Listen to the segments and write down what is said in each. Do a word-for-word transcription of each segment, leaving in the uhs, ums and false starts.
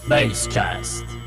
Basecast.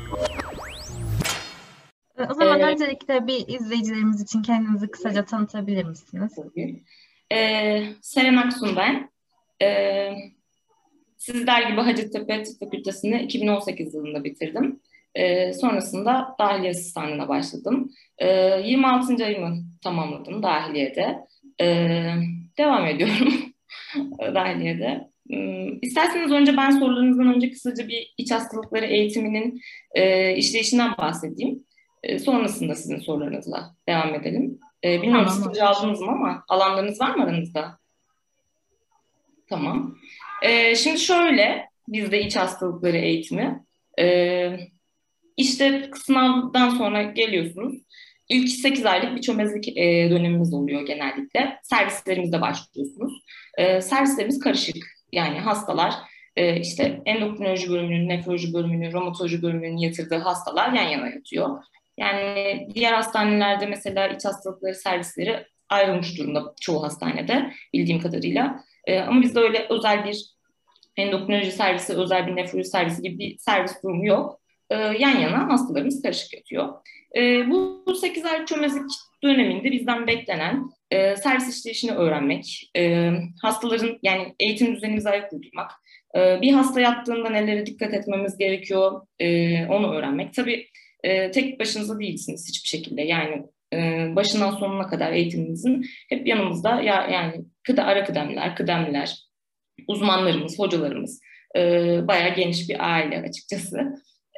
O zaman Ee, öncelikle bir izleyicilerimiz için kendinizi kısaca tanıtabilir misiniz? tabii. Ee, Seren Aksun ben. Ee, Sizler gibi Hacettepe Tıp Fakültesini iki bin on sekiz yılında bitirdim. Ee, sonrasında dahiliye asistanlığına başladım. Ee, yirmi altıncı ayımı tamamladım dahiliyede. Ee, Devam ediyorum dahiliyede. Hmm, İsterseniz önce ben sorularınızdan önce kısaca bir iç hastalıkları eğitiminin e, işleyişinden bahsedeyim. E, sonrasında sizin sorularınızla devam edelim. E, bilmiyorum Tamam, sıkıcı olur. aldınız mı ama alanlarınız var mı aranızda? Tamam. E, şimdi şöyle, bizde iç hastalıkları eğitimi. E, işte sınavdan sonra geliyorsunuz. İlk sekiz aylık bir çömezlik e, dönemimiz oluyor genellikle. Servislerimizde başlıyorsunuz. E, servislerimiz karışık. Yani hastalar e, işte endokrinoloji bölümünün, nefroloji bölümünün, romatoloji bölümünün yatırdığı hastalar yan yana yatıyor. Yani diğer hastanelerde mesela iç hastalıkları servisleri ayrılmış durumda çoğu hastanede bildiğim kadarıyla. E, ama bizde öyle özel bir endokrinoloji servisi, özel bir nefroloji servisi gibi bir servis durumu yok. E, yan yana hastalarımız karışık yatıyor. E, bu sekiz ay çömezlik döneminde bizden beklenen e, servis işleyişini öğrenmek, e, hastaların yani eğitim düzenimize ayak uydurmak, e, bir hasta yattığında nelere dikkat etmemiz gerekiyor e, onu öğrenmek. Tabii e, tek başınıza değilsiniz hiçbir şekilde. Yani e, başından sonuna kadar eğitiminizin hep yanımızda ya, yani kıda, ara kıdemliler, kıdemliler, uzmanlarımız, hocalarımız, e, bayağı geniş bir aile açıkçası.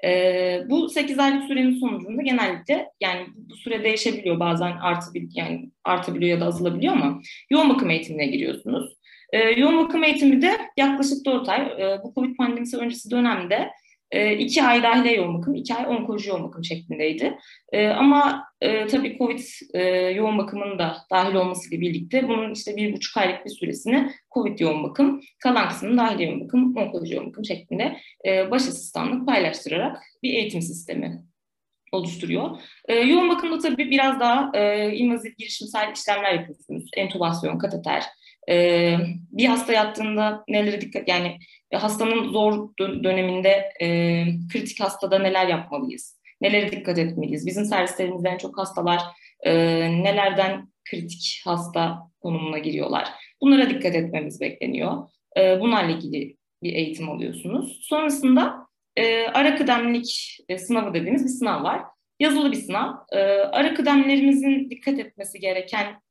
E, bu sekiz aylık sürenin sonucunda genellikle yani bu süre değişebiliyor bazen artabiliyor yani artabiliyor ya da azalabiliyor ama yoğun bakım eğitimine giriyorsunuz. E, yoğun bakım eğitimi de yaklaşık dört ay. E, bu Covid pandemisi öncesi dönemde e, iki ay dahiliye yoğun bakım, iki ay onkoloji yoğun bakım şeklindeydi. E, ama e, tabii Covid e, yoğun bakımının da dahil olmasıyla birlikte bunun işte bir buçuk aylık bir süresini Covid yoğun bakım, kalan kısmını dahiliye yoğun bakım, onkoloji yoğun bakım şeklinde e, baş asistanlık paylaştırarak bir eğitim sistemi oluşturuyor. E, yoğun bakımda tabii biraz daha e, invazif girişimsel işlemler yapıyorsunuz. Entübasyon, kateter. E, Bir hasta yattığında nelere dikkat yani e, hastanın zor dö- döneminde e, kritik hastada neler yapmalıyız? Nelere dikkat etmeliyiz? Bizim servislerimizde en çok hastalar e, nelerden kritik hasta konumuna giriyorlar? Bunlara dikkat etmemiz bekleniyor. E, bunlarla ilgili bir eğitim alıyorsunuz. Sonrasında e, ara kıdemlilik e, sınavı dediğimiz bir sınav var. Yazılı bir sınav. E, ara kıdemlerimizin dikkat etmesi gereken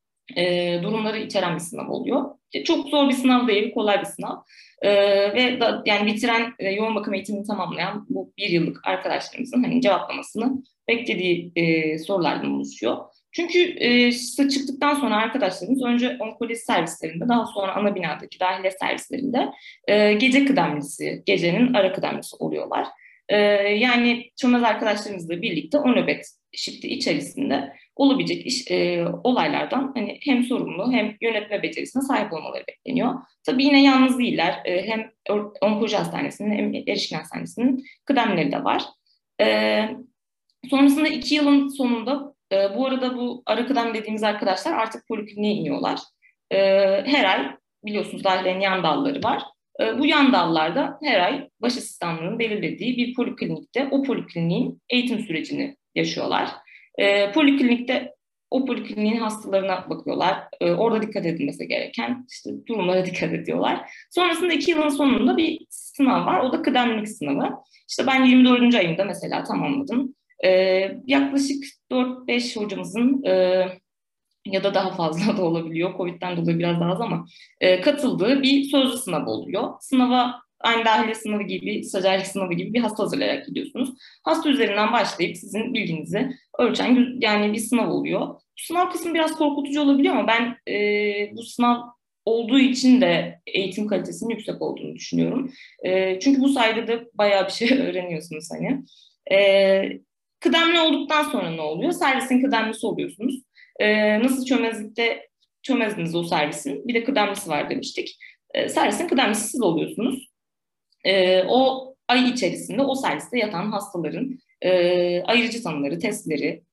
e, durumları içeren bir sınav oluyor. E, Çok zor bir sınav değil, kolay bir sınav. E, ve da, yani bitiren e, yoğun bakım eğitimini tamamlayan bu bir yıllık arkadaşlarımızın hani cevaplamasını beklediği e, sorulardan oluşuyor. Çünkü e, işte çıktıktan sonra arkadaşlarımız önce onkoloji servislerinde, daha sonra ana binadaki dahiliye servislerinde e, gece kıdemlisi, gecenin ara kıdemlisi oluyorlar. E, yani çömez arkadaşlarımızla birlikte o nöbet shifti içerisinde olabilecek iş, e, olaylardan hani hem sorumlu hem yönetme becerisine sahip olmaları bekleniyor. Tabii yine yalnız değiller. E, hem onkoloji hastanesinin hem erişkin hastanesinin kıdemleri de var. E, Sonrasında iki yılın sonunda e, bu arada bu ara kıdem dediğimiz arkadaşlar artık polikliniğe iniyorlar. E, Her ay biliyorsunuz dahiliyenin yan dalları var. E, bu yan dallarda her ay baş asistanlığının belirlediği bir poliklinikte o polikliniğin eğitim sürecini yaşıyorlar. E, poliklinikte o polikliniğin hastalarına bakıyorlar. E, orada dikkat edilmesi gereken işte durumlara dikkat ediyorlar. Sonrasında iki yılın sonunda bir sınav var. O da kıdemlilik sınavı. İşte ben yirmi dördüncü ayımda mesela tamamladım. Ee, yaklaşık dört beş hocamızın e, ya da daha fazla da olabiliyor. Covid'den dolayı biraz daha az ama e, katıldığı bir sözlü sınav oluyor. Sınava aynı dahiliye sınavı gibi, stajyerlik sınavı gibi bir hasta hazırlayarak gidiyorsunuz. Hasta üzerinden başlayıp sizin bilginizi ölçen yani bir sınav oluyor. Bu sınav kısmı biraz korkutucu olabiliyor ama ben e, bu sınav olduğu için de eğitim kalitesinin yüksek olduğunu düşünüyorum. E, çünkü bu sayede de bayağı bir şey öğreniyorsunuz hani. E, Kıdemli olduktan sonra ne oluyor? Servisin kıdemlisi oluyorsunuz. Ee, nasıl çömezlikte çömezdiniz o servisin. Bir de kıdemlisi var demiştik. Ee, servisin kıdemlisi siz oluyorsunuz. Ee, o ay içerisinde o serviste yatan hastaların e, ayırıcı tanıları, testleri,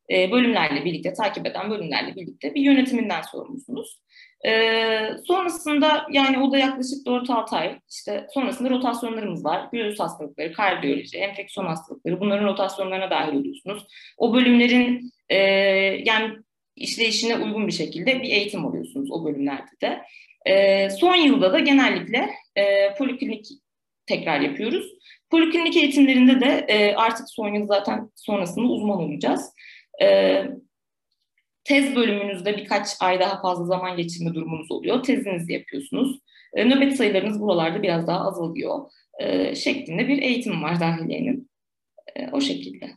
e, bölümlerle birlikte, takip eden bölümlerle birlikte bir yönetiminden sorumlusunuz. E, sonrasında yani o da yaklaşık dört altı ay. İşte sonrasında rotasyonlarımız var. Göğüs hastalıkları, kardiyoloji, enfeksiyon hastalıkları, bunların rotasyonlarına dahil oluyorsunuz. O bölümlerin e, yani işleyişine uygun bir şekilde bir eğitim alıyorsunuz o bölümlerde de. E, son yılda da genellikle e, poliklinik tekrar yapıyoruz. Poliklinik eğitimlerinde de e, artık son yıl zaten sonrasında uzman olacağız. E, tez bölümünüzde birkaç ay daha fazla zaman geçirme durumunuz oluyor. Tezinizi yapıyorsunuz. E, nöbet sayılarınız buralarda biraz daha azalıyor. E, şeklinde bir eğitim var dahiliyenin. E, o şekilde.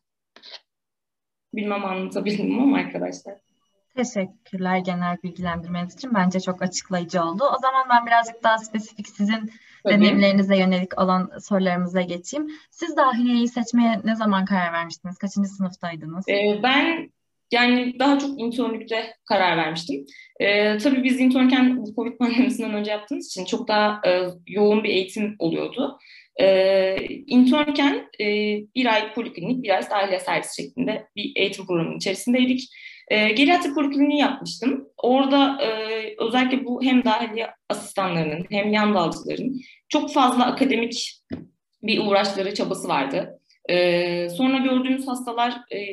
Bilmem anlatabildim mi ama arkadaşlar. Teşekkürler genel bilgilendirmeniz için. Bence çok açıklayıcı oldu. O zaman ben birazcık daha spesifik sizin Tabii. deneyimlerinize yönelik olan sorularımıza geçeyim. Siz dahiliyeyi seçmeye ne zaman karar vermiştiniz? Kaçıncı sınıftaydınız? Ee, ben yani daha çok internlükte karar vermiştim. Ee, tabii biz internken Covid pandemisinden önce yaptığımız için çok daha e, yoğun bir eğitim oluyordu. Ee, internken e, bir ay poliklinik, bir ay dahiliye servisi şeklinde bir eğitim programının içerisindeydik. E, geriatri polikliniği yapmıştım. Orada e, özellikle bu hem dahiliye asistanlarının hem yan dalcıların çok fazla akademik bir uğraşları, çabası vardı. E, sonra gördüğümüz hastalar e,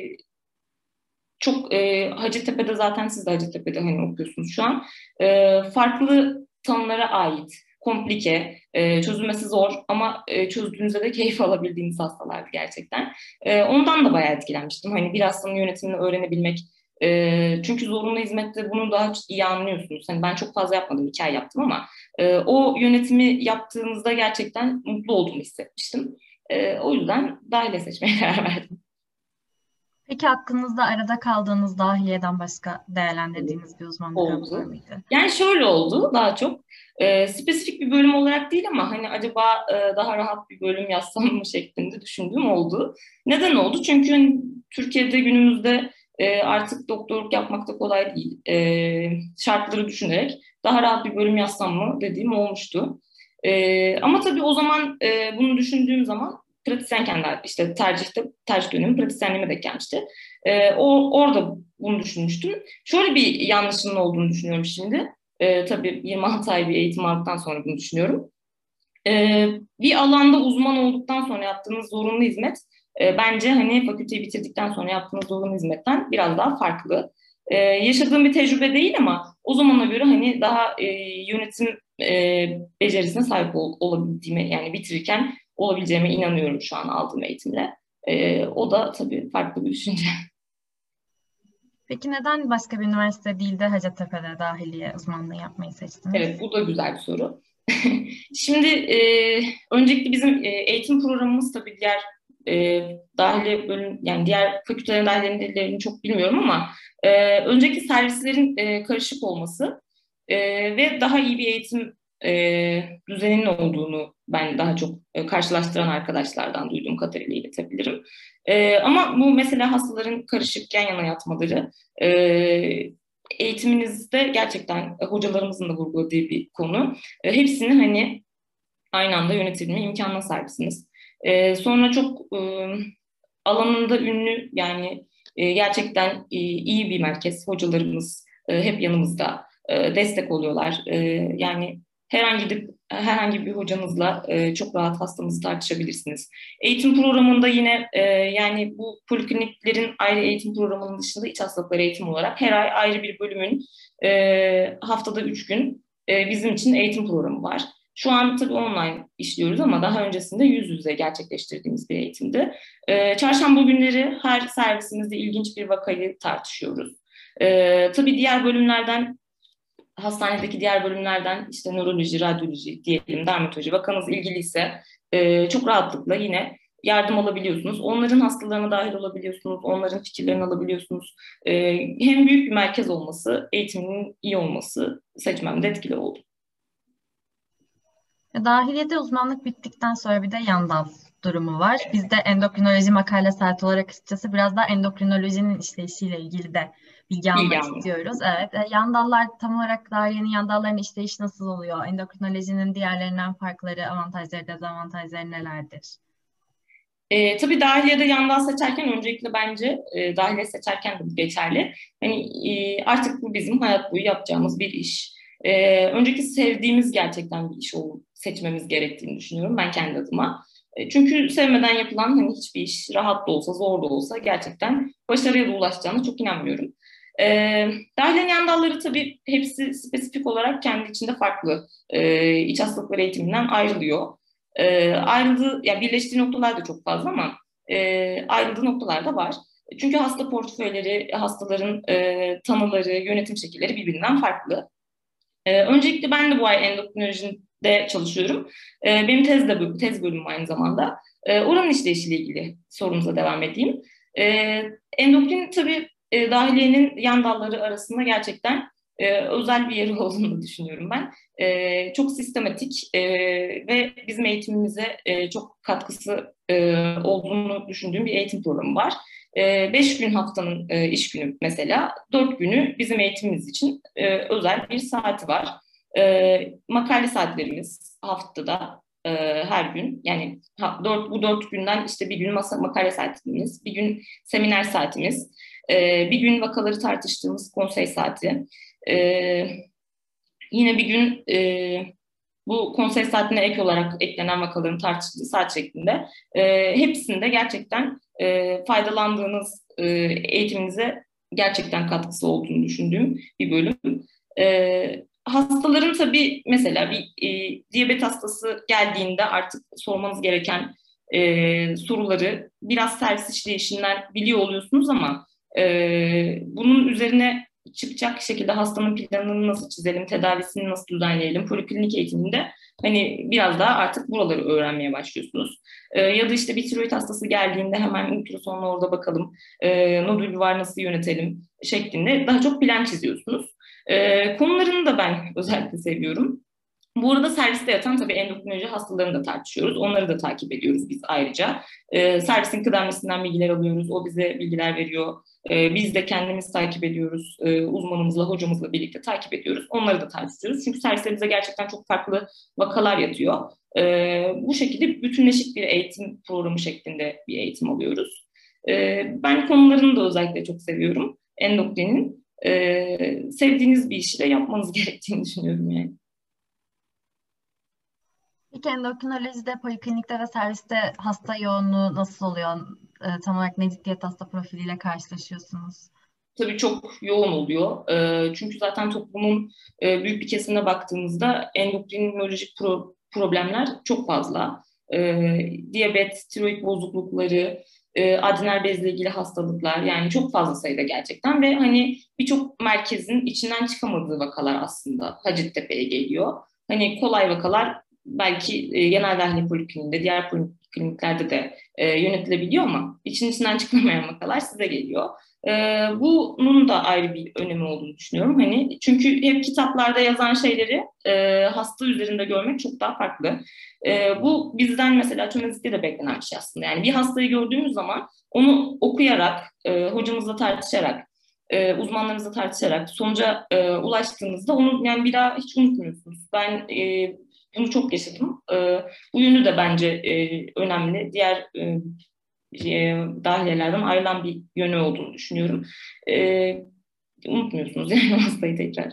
çok e, Hacettepe'de zaten siz de Hacettepe'de hani okuyorsunuz şu an. E, farklı tanılara ait, komplike, e, çözülmesi zor ama e, çözdüğünüzde de keyif alabildiğiniz hastalardı gerçekten. E, ondan da bayağı etkilenmiştim. Hani bir hastanın yönetimini öğrenebilmek. E, çünkü zorunlu hizmette bunu daha iyi anlıyorsunuz. Hani ben çok fazla yapmadım, iki ay yaptım ama e, o yönetimi yaptığınızda gerçekten mutlu olduğumu hissetmiştim. E, o yüzden dahiliye seçmeye karar verdim. Peki hakkınızda arada kaldığınız dahiliyeden başka değerlendirdiğiniz bir uzmanlık alanı var Oldu. mıydı? Yani şöyle oldu daha çok. E, spesifik bir bölüm olarak değil ama hani acaba e, daha rahat bir bölüm yazsam mı şeklinde düşündüğüm oldu. Neden oldu? Çünkü hani, Türkiye'de günümüzde e, artık doktorluk yapmak da kolay değil. E, şartları düşünerek daha rahat bir bölüm yazsam mı dediğim olmuştu. E, ama tabii o zaman e, bunu düşündüğüm zaman pratisyenken de işte tercihte, tercih dönemi pratisyenliğime de gelmişti. E, o, orada bunu düşünmüştüm. Şöyle bir yanlışının olduğunu düşünüyorum şimdi. Ee, tabii yirmi altı ay bir eğitim aldıktan sonra bunu düşünüyorum. Ee, bir alanda uzman olduktan sonra yaptığınız zorunlu hizmet e, bence hani fakülteyi bitirdikten sonra yaptığınız zorunlu hizmetten biraz daha farklı. Ee, yaşadığım bir tecrübe değil ama o zamana göre hani daha e, yönetim e, becerisine sahip ol, olabildiğime yani bitirirken olabileceğime inanıyorum şu an aldığım eğitimle. E, o da tabii farklı bir düşünce. Peki neden başka bir üniversite değil de Hacettepe'de dahiliye uzmanlığı yapmayı seçtiniz? Evet, bu da güzel bir soru. Şimdi e, öncelikle bizim e, eğitim programımız tabii diğer e, dahiliye bölüm yani diğer fakültelerin dahiliyelerini çok bilmiyorum ama e, önceki servislerin e, karışık olması e, ve daha iyi bir eğitim e, düzeninin olduğunu ben daha çok e, karşılaştıran arkadaşlardan duyduğum kadarıyla iletebilirim. E, ama bu mesela hastaların karışık yan yana yatmaları e, eğitiminizde gerçekten e, hocalarımızın da vurguladığı bir konu. E, hepsini hani aynı anda yönetebilme imkanına sahipsiniz. E, sonra çok e, alanında ünlü yani e, gerçekten e, iyi bir merkez. Hocalarımız e, hep yanımızda e, destek oluyorlar. E, yani herhangi bir herhangi bir hocanızla e, çok rahat hastamızı tartışabilirsiniz. Eğitim programında yine e, yani bu polikliniklerin ayrı eğitim programının dışında iç hastalıkları eğitim olarak her ay ayrı bir bölümün e, haftada üç gün e, bizim için eğitim programı var. Şu an tabii online işliyoruz ama daha öncesinde yüz yüze gerçekleştirdiğimiz bir eğitimdi. Ee, çarşamba günleri her servisimizde ilginç bir vakayı tartışıyoruz. Ee, tabii diğer bölümlerden, hastanedeki diğer bölümlerden işte nöroloji, radyoloji diyelim, dermatoloji vakanız ilgiliyse e, çok rahatlıkla yine yardım alabiliyorsunuz. Onların hastalarına dahil olabiliyorsunuz, onların fikirlerini alabiliyorsunuz. Ee, hem büyük bir merkez olması, eğitiminin iyi olması seçmemde etkili oldu. Dahiliyede uzmanlık bittikten sonra bir de yan dal durumu var. Biz de endokrinoloji makale saati olarak açıkçası biraz daha endokrinolojinin işleyişiyle ilgili de bilgi Bilgi almak almak. istiyoruz. Evet, e, yan dallar tam olarak dahiliyenin yan dalların işleyişi nasıl oluyor? Endokrinolojinin diğerlerinden farkları, avantajları, dezavantajları nelerdir? E, tabii dahiliyede yandan seçerken öncelikle bence e, dahiliye seçerken de bu geçerli. Hani e, artık bu bizim hayat boyu yapacağımız bir iş. E, önceki sevdiğimiz gerçekten bir iş olup seçmemiz gerektiğini düşünüyorum ben kendi adıma. E, çünkü sevmeden yapılan hani hiçbir iş rahat da olsa zor da olsa gerçekten başarıya da ulaşacağına çok inanmıyorum. E, Dahiliyenin yan dalları tabii hepsi spesifik olarak kendi içinde farklı. E, iç hastalıkları eğitiminden ayrılıyor. E, ayrıldığı, ya birleştiği noktalar da çok fazla ama e, ayrıldığı noktalar da var. Çünkü hasta portföyleri, hastaların e, tanıları, yönetim şekilleri birbirinden farklı. E, öncelikle ben de bu ay endokrinolojide çalışıyorum. E, benim tez de tez bölümüm aynı zamanda. E, oranın işleyişiyle ilgili sorumuza devam edeyim. E, Endokrin tabii e, dahiliyenin yan dalları arasında gerçekten e, özel bir yeri olduğunu düşünüyorum ben. E, çok sistematik e, ve bizim eğitimimize e, çok katkısı e, olduğunu düşündüğüm bir eğitim programı var. E, beş gün haftanın e, iş günü mesela, dört günü bizim eğitimimiz için e, özel bir saati var. E, makale saatlerimiz haftada e, her gün, yani ha, dört, bu dört günden işte bir gün masa, makale saatimiz, bir gün seminer saatimiz, e, bir gün vakaları tartıştığımız konsey saati, e, yine bir gün e, bu konsey saatine ek olarak eklenen vakaların tartışıldığı saat şeklinde e, hepsinde gerçekten e, faydalandığınız e, eğitiminize gerçekten katkısı olduğunu düşündüğüm bir bölüm. E, hastaların tabii mesela bir e, diyabet hastası geldiğinde artık sormanız gereken e, soruları biraz servis işleyişinden biliyor oluyorsunuz ama e, bunun üzerine çıkacak şekilde hastanın planını nasıl çizelim, tedavisini nasıl düzenleyelim, poliklinik eğitiminde hani biraz daha artık buraları öğrenmeye başlıyorsunuz. Ee, ya da işte bir tiroid hastası geldiğinde hemen ultrasonla orada bakalım, e, nodül var nasıl yönetelim şeklinde daha çok plan çiziyorsunuz. E, konularını da ben özellikle seviyorum. Bu arada serviste yatan tabii endokrinoloji hastalarını da tartışıyoruz. Onları da takip ediyoruz biz ayrıca. E, servisin kıdemlisinden bilgiler alıyoruz. O bize bilgiler veriyor. E, biz de kendimiz takip ediyoruz. E, uzmanımızla, hocamızla birlikte takip ediyoruz. Onları da tartışıyoruz. Çünkü serviste bize gerçekten çok farklı vakalar yatıyor. E, bu şekilde bütünleşik bir eğitim programı şeklinde bir eğitim alıyoruz. E, ben konularını da özellikle çok seviyorum. Endokrinin. E, sevdiğiniz bir işi de yapmanız gerektiğini düşünüyorum yani. Peki endokrinolojide, poliklinikte ve serviste hasta yoğunluğu nasıl oluyor? E, tam olarak ne ciddiyet hasta profiliyle karşılaşıyorsunuz? Tabii çok yoğun oluyor. E, çünkü zaten toplumun e, büyük bir kesimine baktığımızda endokrinolojik pro- problemler çok fazla. E, Diyabet, tiroid bozuklukları, e, adrenal bezle ilgili hastalıklar, yani çok fazla sayıda gerçekten ve hani birçok merkezin içinden çıkamadığı vakalar aslında Hacettepe'ye geliyor. Hani kolay vakalar belki e, genel dahiliye polikliniğinde, diğer polikliniklerde de e, yönetilebiliyor ama için içinden çıkamayan vakalar size geliyor. Ee, bunun da ayrı bir önemi olduğunu düşünüyorum. Hani çünkü hep kitaplarda yazan şeyleri e, hasta üzerinde görmek çok daha farklı. E, bu bizden mesela çömezlikte de beklenen bir şey aslında. Yani bir hastayı gördüğümüz zaman onu okuyarak, e, hocamızla tartışarak, e, uzmanlarımızla tartışarak sonuca e, ulaştığınızda onu yani bir daha hiç unutmuyorsunuz. Ben e, bunu çok yaşadım. E, bu yönü de bence e, önemli. Diğer e, e, dahiliyelerden ayrılan bir yönü olduğunu düşünüyorum. E, Unutmuyorsunuz yani hastayı tekrar.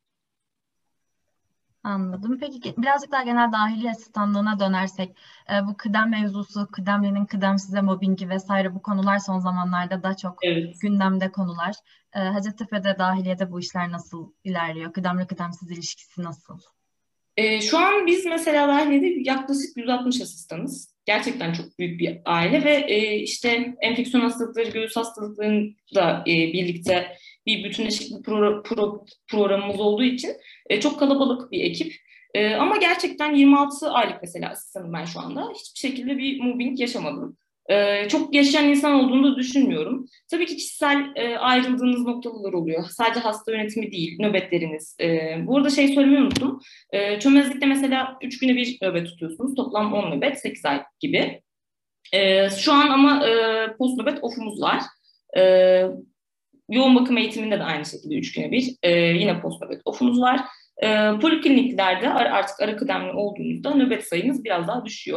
Anladım. Peki ge- birazcık daha genel dahiliye asistanlığına dönersek, e, bu kıdem mevzusu, kıdemlinin kıdemsize mobbingi vesaire bu konular son zamanlarda da çok Evet. gündemde konular. E, Hacettepe'de dahiliyede bu işler nasıl ilerliyor? Kıdemli kıdemsiz ilişkisi nasıl? E, şu an biz mesela dahiliyede yaklaşık yüz altmış asistanız. Gerçekten çok büyük bir aile ve e, işte enfeksiyon hastalıkları, göğüs hastalıklarını da e, birlikte bir bütünleşik bir pro- pro- programımız olduğu için e, çok kalabalık bir ekip. E, ama gerçekten yirmi altı aylık mesela asistanım ben şu anda. Hiçbir şekilde bir mobbing yaşamadım. E, çok yaşayan insan olduğunu da düşünmüyorum. Tabii ki kişisel e, ayrıldığınız noktalar oluyor. Sadece hasta yönetimi değil, nöbetleriniz. E, bu arada şey söylemeyi unuttum. E, çömezlikte mesela üç güne bir nöbet tutuyorsunuz. Toplam on nöbet, sekiz ay gibi. E, şu an ama e, post nöbet ofumuz var. E, Yoğun bakım eğitiminde de aynı şekilde üç güne bir e, yine post nöbet ofumuz var. E, polikliniklerde artık ara kıdemli olduğunuzda nöbet sayınız biraz daha düşüyor.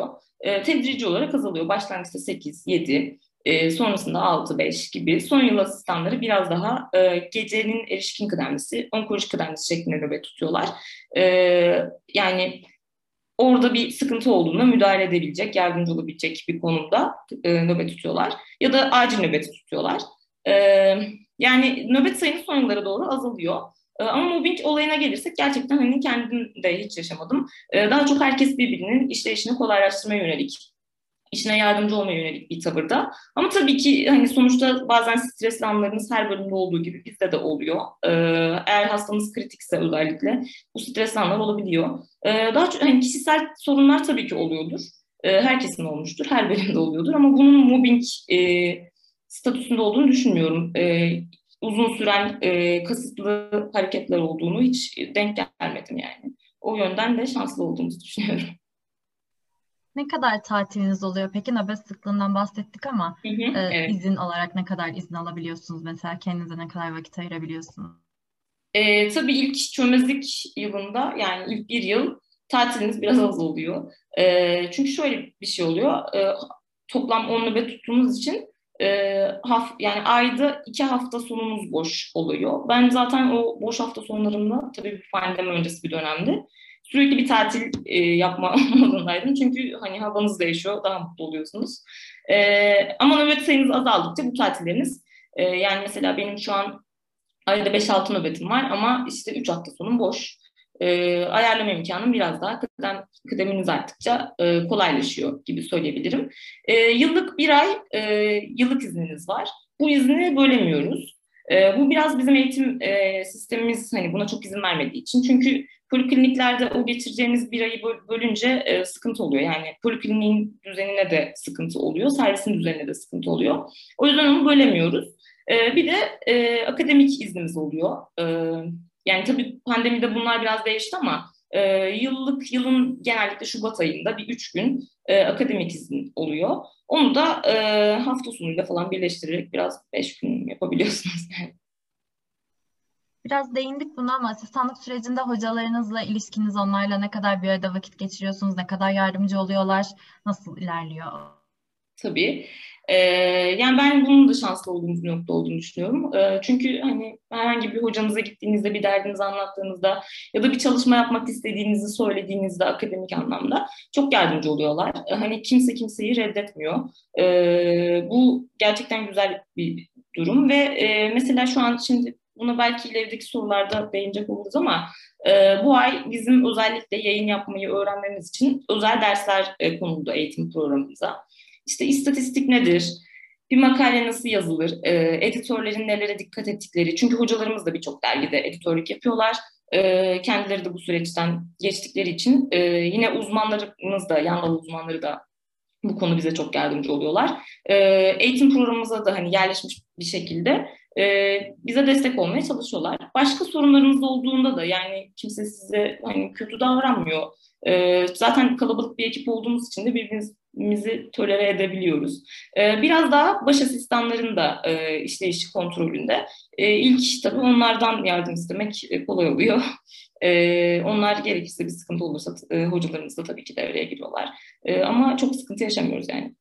e, tedrici olarak azalıyor. Başlangıçta sekiz, yedi, e, sonrasında altı, beş gibi. Son yıl asistanları biraz daha e, gecenin erişkin kıdemlisi, onkolojik kıdemlisi şeklinde nöbet tutuyorlar. E, yani orada bir sıkıntı olduğunda müdahale edebilecek, yardımcı olabilecek bir konumda e, nöbet tutuyorlar. Ya da acil nöbet tutuyorlar. E, yani nöbet sayımız son yıllara doğru azalıyor. E, ama mobbing olayına gelirsek gerçekten hani kendim de hiç yaşamadım. E, daha çok herkes birbirinin işleyişini kolaylaştırmaya yönelik, işine yardımcı olmaya yönelik bir tavırda. Ama tabii ki hani sonuçta bazen stresli anlarımız her bölümde olduğu gibi bizde de oluyor. Ee, eğer hastamız kritikse özellikle bu stresli anlar olabiliyor. Ee, daha çok hani kişisel sorunlar tabii ki oluyordur. Ee, herkesin olmuştur, her bölümde oluyordur. Ama bunun mobbing e, statüsünde olduğunu düşünmüyorum. Ee, uzun süren e, kasıtlı hareketler olduğunu hiç denk gelmedim yani. O yönden de şanslı olduğumuzu düşünüyorum. Ne kadar tatiliniz oluyor? Peki nöbet sıklığından bahsettik ama Hı hı, e, evet. izin olarak ne kadar izin alabiliyorsunuz? Mesela kendinize ne kadar vakit ayırabiliyorsunuz? E, tabii ilk çömezlik yılında yani ilk bir yıl tatiliniz biraz az oluyor. E, çünkü şöyle bir şey oluyor. E, toplam on nöbet tuttuğumuz için e, haf, yani ayda iki hafta sonumuz boş oluyor. Ben zaten o boş hafta sonlarında tabii bir pandemi öncesi bir dönemde sürekli bir tatil e, yapma modundaydım. Çünkü hani havanız değişiyor, daha mutlu oluyorsunuz. E, ama nöbet sayınız azaldıkça bu tatilleriniz e, yani mesela benim şu an ayda beş altı nöbetim var ama işte üç hafta sonum boş. Ee, ayarlama imkanım biraz daha kıdem, kıdeminiz arttıkça e, kolaylaşıyor gibi söyleyebilirim. Ee, yıllık bir ay e, yıllık izniniz var. Bu izni bölemiyoruz. E, bu biraz bizim eğitim e, sistemimiz hani buna çok izin vermediği için. Çünkü polikliniklerde o geçireceğiniz bir ayı bölünce e, sıkıntı oluyor. Yani polikliniğin düzenine de sıkıntı oluyor, servisin düzenine de sıkıntı oluyor. O yüzden onu bölemiyoruz. Ee, bir de e, akademik iznimiz oluyor. Ee, yani tabii pandemide bunlar biraz değişti ama e, yıllık yılın genellikle Şubat ayında bir üç gün e, akademik izin oluyor. Onu da e, hafta sonuyla falan birleştirerek biraz beş gün yapabiliyorsunuz. Biraz değindik buna ama asistanlık sürecinde hocalarınızla ilişkiniz, onlarla ne kadar bir arada vakit geçiriyorsunuz, ne kadar yardımcı oluyorlar, nasıl ilerliyor? Tabii. Ee, yani ben bunun da şanslı olduğumuz bir nokta olduğunu düşünüyorum. Ee, çünkü hani herhangi bir hocanıza gittiğinizde, bir derdinizi anlattığınızda ya da bir çalışma yapmak istediğinizi söylediğinizde akademik anlamda çok yardımcı oluyorlar. Ee, hani kimse kimseyi reddetmiyor. Ee, bu gerçekten güzel bir durum ve e, mesela şu an şimdi buna belki ilerideki sorularda değinecek oluruz ama e, bu ay bizim özellikle yayın yapmayı öğrenmemiz için özel dersler e, konuldu eğitim programımıza. İşte istatistik nedir? Bir makale nasıl yazılır? E, editörlerin nelere dikkat ettikleri. Çünkü hocalarımız da birçok dergide editörlük yapıyorlar. E, kendileri de bu süreçten geçtikleri için e, yine uzmanlarımız da, yan dal uzmanları da bu konu bize çok yardımcı oluyorlar. E, eğitim programımıza da hani yerleşmiş bir şekilde e, bize destek olmaya çalışıyorlar. Başka sorunlarınız olduğunda da yani kimse size hani kötü davranmıyor. E, zaten kalabalık bir ekip olduğumuz için de birbirimizi tolere edebiliyoruz. E, biraz daha baş asistanların da e, işleyişi kontrolünde. E, ilk tabii onlardan yardım istemek e, kolay oluyor. E, onlar gerekirse bir sıkıntı olursa e, hocalarımız da tabii ki devreye giriyorlar. E, ama çok sıkıntı yaşamıyoruz yani.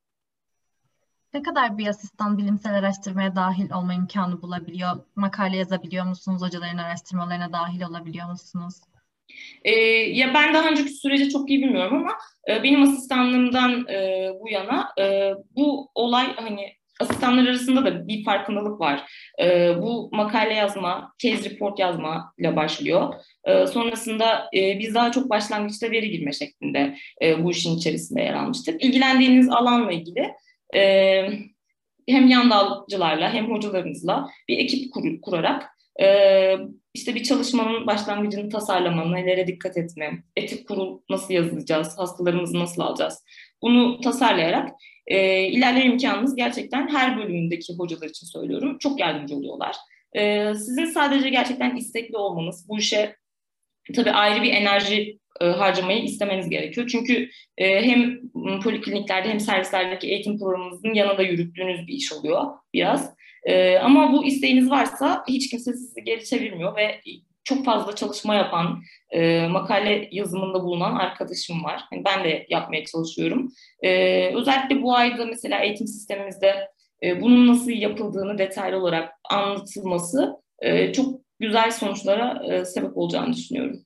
Ne kadar bir asistan bilimsel araştırmaya dahil olma imkanı bulabiliyor? Makale yazabiliyor musunuz? Hocaların araştırmalarına dahil olabiliyor musunuz? E, ya ben daha önceki süreci çok iyi bilmiyorum ama e, benim asistanlığımdan e, bu yana e, bu olay hani asistanlar arasında da bir farkındalık var. E, bu makale yazma, case report yazma ile başlıyor. E, sonrasında e, biz daha çok başlangıçta veri girme şeklinde e, bu işin içerisinde yer almıştık. İlgilendiğiniz alanla ilgili e, hem yan dalcılarla hem hocalarınızla bir ekip kur, kurarak e, işte bir çalışmanın başlangıcını tasarlama, nelere dikkat etme, etik kurul nasıl yazılacağız, hastalarımızı nasıl alacağız, bunu tasarlayarak e, ilerleme imkanınız gerçekten her bölümündeki hocalar için söylüyorum çok yardımcı oluyorlar. E, sizin sadece gerçekten istekli olmanız, bu işe tabii ayrı bir enerji e, harcamayı istemeniz gerekiyor. Çünkü e, hem polikliniklerde hem servislerdeki eğitim programımızın yanında yürüttüğünüz bir iş oluyor biraz. E, ama bu isteğiniz varsa hiç kimse sizi geri çevirmiyor ve çok fazla çalışma yapan, e, makale yazımında bulunan arkadaşım var. Yani ben de yapmaya çalışıyorum. E, özellikle bu ayda mesela eğitim sistemimizde e, bunun nasıl yapıldığını detaylı olarak anlatılması e, çok güzel sonuçlara e, sebep olacağını düşünüyorum.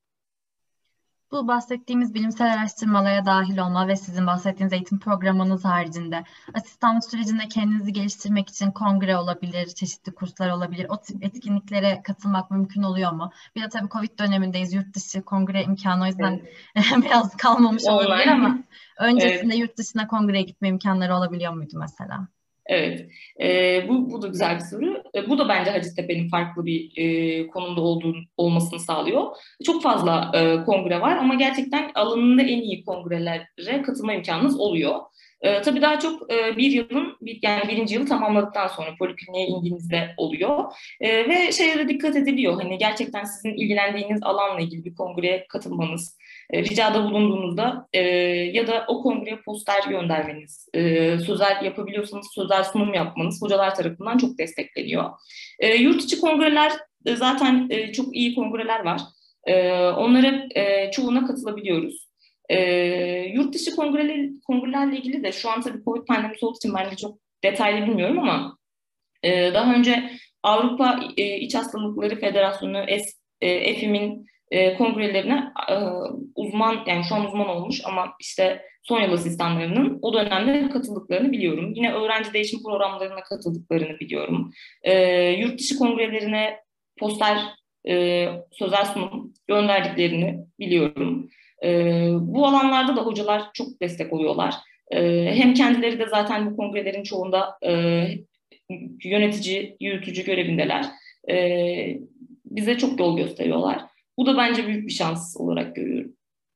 Bu bahsettiğimiz bilimsel araştırmalara dahil olma ve sizin bahsettiğiniz eğitim programınız haricinde asistanlık sürecinde kendinizi geliştirmek için kongre olabilir, çeşitli kurslar olabilir. O tip etkinliklere katılmak mümkün oluyor mu? Bir de tabii Covid dönemindeyiz. Yurt dışı kongre imkanı o yüzden Evet. biraz kalmamış olabilir ama Online. Evet. öncesinde yurt dışına kongreye gitme imkanları olabiliyor muydu mesela? Evet, e, bu, bu da güzel bir soru. E, bu da bence Hacettepe'nin farklı bir e, konumda olduğu, olmasını sağlıyor. Çok fazla e, kongre var ama gerçekten alanında en iyi kongrelere katılma imkanınız oluyor. E, tabii daha çok e, bir yılın, bir, yani birinci yılı tamamladıktan sonra polikliniğe indiğinizde oluyor. E, ve şeye de dikkat ediliyor. Hani gerçekten sizin ilgilendiğiniz alanla ilgili bir kongreye katılmanız, e, ricada bulunduğunuzda e, ya da o kongreye poster göndermeniz, e, sözel yapabiliyorsanız sözel sunum yapmanız hocalar tarafından çok destekleniyor. E, yurt içi kongreler e, zaten e, çok iyi kongreler var. E, onlara e, çoğuna katılabiliyoruz. E, Yurt dışı kongreler, kongrelerle ilgili de şu an tabii Covid pandemisi olduğu için ben de çok detaylı bilmiyorum ama ee, daha önce Avrupa e, İç Hastalıkları Federasyonu Es- e, E F İ'nin e, kongrelerine e, uzman, yani şu an uzman olmuş ama işte son yıl asistanlarının o dönemde katıldıklarını biliyorum. Yine öğrenci değişim programlarına katıldıklarını biliyorum. E, yurt dışı kongrelerine poster, e, sözel sunum gönderdiklerini biliyorum. E, bu alanlarda da hocalar çok destek oluyorlar. E, hem kendileri de zaten bu kongrelerin çoğunda e, yönetici, yürütücü görevindeler. Ee, Bize çok yol gösteriyorlar. Bu da bence büyük bir şans olarak görüyorum.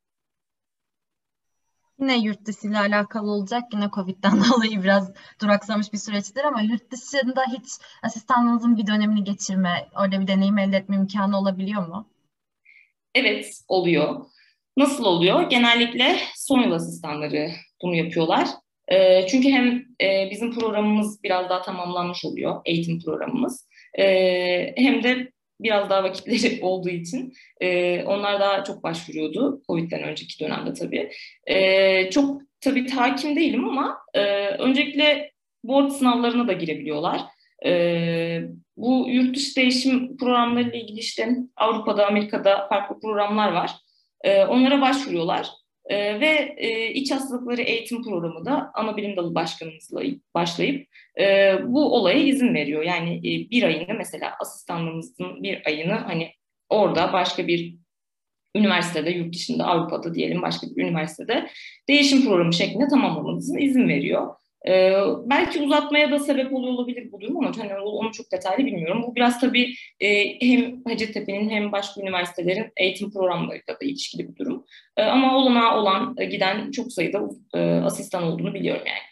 Yine yurt dışı ile alakalı olacak. Yine Covid'den dolayı biraz duraksamış bir süreçtir ama yurt dışında hiç asistanlığınızın bir dönemini geçirme, orada bir deneyim elde etme imkanı olabiliyor mu? Evet, oluyor. Nasıl oluyor? Genellikle son yıl asistanları bunu yapıyorlar. Ee, çünkü hem e, bizim programımız biraz daha tamamlanmış oluyor, eğitim programımız. Ee, hem de biraz daha vakitleri olduğu için e, onlar daha çok başvuruyordu Covid'den önceki dönemde tabii. Ee, çok tabii hakim değilim ama e, öncelikle board sınavlarına da girebiliyorlar. Ee, Bu yurt dışı değişim programlarıyla ilgili işte Avrupa'da, Amerika'da farklı programlar var. Ee, onlara başvuruyorlar. Ee, ve e, iç hastalıkları eğitim programı da ana bilim dalı başkanımızla başlayıp e, bu olaya izin veriyor. Yani e, bir ayını mesela asistanlığımızın bir ayını hani orada başka bir üniversitede, yurt dışında, Avrupa'da diyelim başka bir üniversitede değişim programı şeklinde tamamlamanızın izin veriyor. Ee, belki uzatmaya da sebep oluyor olabilir bu durum ama hani onu çok detaylı bilmiyorum. Bu biraz tabii e, hem Hacettepe'nin hem başka üniversitelerin eğitim programlarıyla da ilişkili bir durum. E, ama olanağı olan, e, giden çok sayıda e, asistan olduğunu biliyorum yani.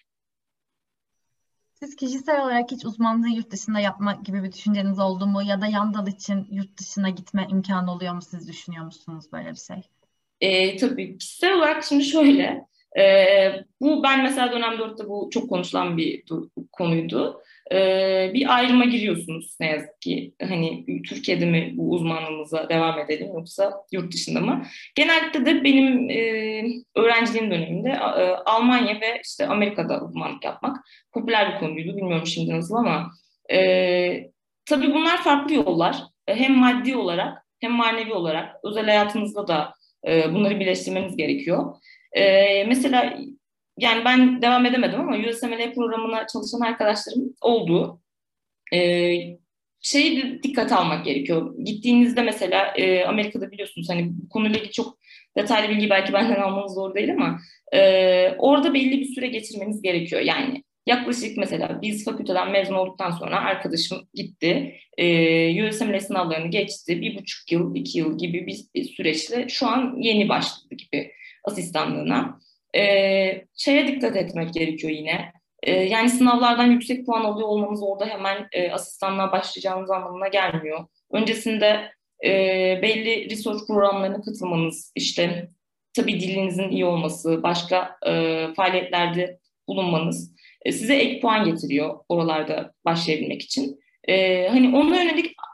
Siz kişisel olarak hiç uzmanlığı yurt dışında yapma gibi bir düşünceniz oldu mu? Ya da yan dal için yurt dışına gitme imkanı oluyor mu? Siz düşünüyor musunuz böyle bir şey? E, tabii kişisel olarak şimdi şöyle, e, bu ben mesela dönem dörtte bu çok konuşulan bir du- konuydu. E, bir ayrıma giriyorsunuz ne yazık ki. Hani Türkiye'de mi bu uzmanlığımıza devam edelim yoksa yurt dışında mı? Genellikle de benim e, öğrenciliğim döneminde e, Almanya ve işte Amerika'da uzmanlık yapmak popüler bir konuydu. Bilmiyorum şimdi nasıl ama e, tabii bunlar farklı yollar. E, Hem maddi olarak hem manevi olarak özel hayatınızda da e, bunları birleştirmemiz gerekiyor. E, mesela yani ben devam edemedim ama U S M L E programına çalışan arkadaşlarım oldu. E, Şeyi de dikkate almak gerekiyor. Gittiğinizde mesela e, Amerika'da biliyorsunuz hani bu konuyla ilgili çok detaylı bilgi belki benden almanız zor değil ama e, orada belli bir süre geçirmeniz gerekiyor. Yani yaklaşık mesela biz fakülteden mezun olduktan sonra arkadaşım gitti. E, U S M L E sınavlarını geçti. Bir buçuk yıl, iki yıl gibi bir süreçle şu an yeni başladı gibi asistanlığına. E, Şeye dikkat etmek gerekiyor yine. E, yani sınavlardan yüksek puan alıyor olmanız orada hemen e, asistanlığa başlayacağınız anlamına gelmiyor. Öncesinde e, belli research programlarına katılmanız, işte tabii dilinizin iyi olması, başka e, faaliyetlerde bulunmanız e, size ek puan getiriyor oralarda başlayabilmek için. E, hani ona yönelik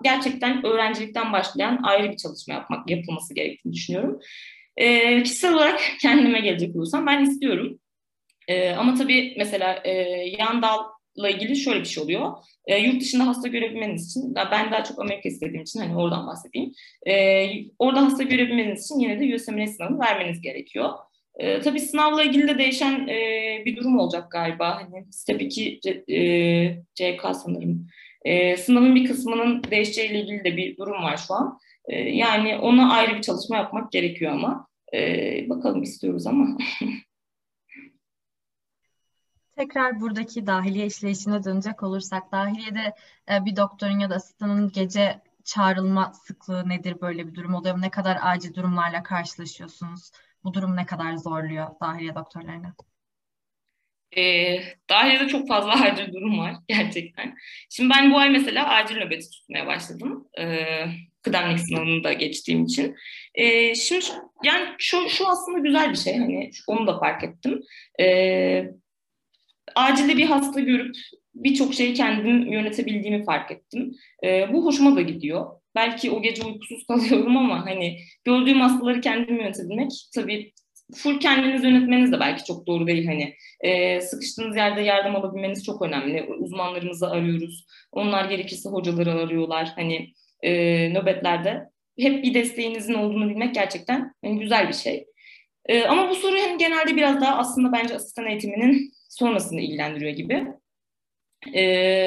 gerçekten öğrencilikten başlayan ayrı bir çalışma yapmak yapılması gerektiğini düşünüyorum. E, kişisel olarak kendime gelecek olursam ben istiyorum. E, ama tabii mesela e, yan dalla ilgili şöyle bir şey oluyor. E, yurt dışında hasta görebilmeniz için, ben daha çok Amerika istediğim için hani oradan bahsedeyim. E, orada hasta görebilmeniz için yine de U S M L E sınavını vermeniz gerekiyor. E, tabii sınavla ilgili de değişen e, bir durum olacak galiba. Hani Step iki e, C K sanırım. E, sınavın bir kısmının değişeceğiyle ilgili de bir durum var şu an. E, yani ona ayrı bir çalışma yapmak gerekiyor ama. E, bakalım istiyoruz ama. Tekrar buradaki dahiliye işleyişine dönecek olursak, dahiliyede e, bir doktorun ya da asistanın gece çağrılma sıklığı nedir, böyle bir durum oluyor mu? Ne kadar acil durumlarla karşılaşıyorsunuz? Bu durum ne kadar zorluyor dahiliye doktorlarını? E, Dahiliyede çok fazla acil durum var gerçekten. Şimdi ben bu ay mesela acil nöbeti tutmaya başladım. E, kıdemlik sınavını da geçtiğim için. E, şimdi yani şu, şu aslında güzel bir şey. Hani onu da fark ettim. E, Acilde bir hasta görüp birçok şeyi kendim yönetebildiğimi fark ettim. E, bu hoşuma da gidiyor. Belki o gece uykusuz kalıyorum ama hani gördüğüm hastaları kendim yönetebilmek, tabii full kendiniz yönetmeniz de belki çok doğru değil. Hani e, sıkıştığınız yerde yardım alabilmeniz çok önemli. Uzmanlarımızı arıyoruz. Onlar gerekirse hocaları arıyorlar. Hani e, nöbetlerde hep bir desteğinizin olduğunu bilmek gerçekten hani, güzel bir şey. E, ama bu soru hani genelde biraz daha aslında bence asistan eğitiminin sonrasını ilgilendiriyor gibi. E,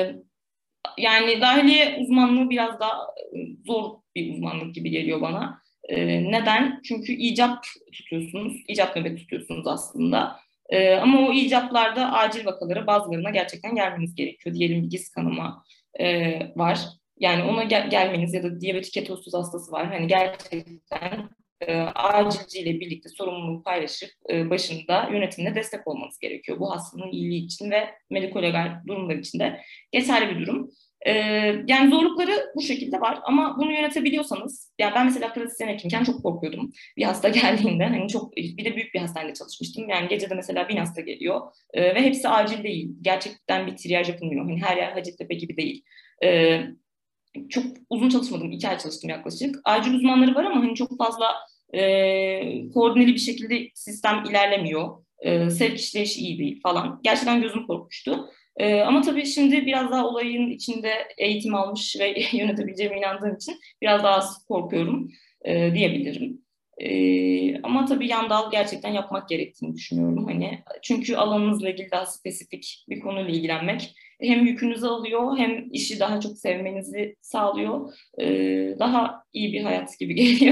Yani dahiliye uzmanlığı biraz daha zor bir uzmanlık gibi geliyor bana. E, neden? Çünkü icap tutuyorsunuz, icap nöbeti tutuyorsunuz aslında. E, ama o icaplarda acil vakalara, bazılarına gerçekten gelmeniz gerekiyor. Diyelim bir giz kanama e, var. Yani ona gel- gelmeniz ya da diyabetik ketosis hastası var. Hani gerçekten e, acilciyle birlikte sorumluluğu paylaşıp e, başında yönetimine destek olmanız gerekiyor. Bu hastanın iyiliği için ve mediko-legal durumlar için de geçerli bir durum. Ee, Yani zorlukları bu şekilde var ama bunu yönetebiliyorsanız, ya ben mesela pratisyen hekimken çok korkuyordum bir hasta geldiğinde. Hani çok, bir de büyük bir hastanede çalışmıştım, yani gecede mesela bin hasta geliyor ee, ve hepsi acil değil, gerçekten bir triyaj yapılmıyor, hani her yer Hacettepe gibi değil. Ee, Çok uzun çalışmadım, iki ay çalıştım yaklaşık. Acil uzmanları var ama hani çok fazla e, koordineli bir şekilde sistem ilerlemiyor. E, sevk işleyişi iyi değil falan. Gerçekten gözüm korkmuştu. E, ama tabii şimdi biraz daha olayın içinde eğitim almış ve yönetebileceğime inandığım için biraz daha az korkuyorum e, diyebilirim. E, ama tabii yan dal gerçekten yapmak gerektiğini düşünüyorum. Hani çünkü alanınızla ilgili daha spesifik bir konuyla ilgilenmek hem yükünüzü alıyor hem işi daha çok sevmenizi sağlıyor. Ee, daha iyi bir hayat gibi geliyor.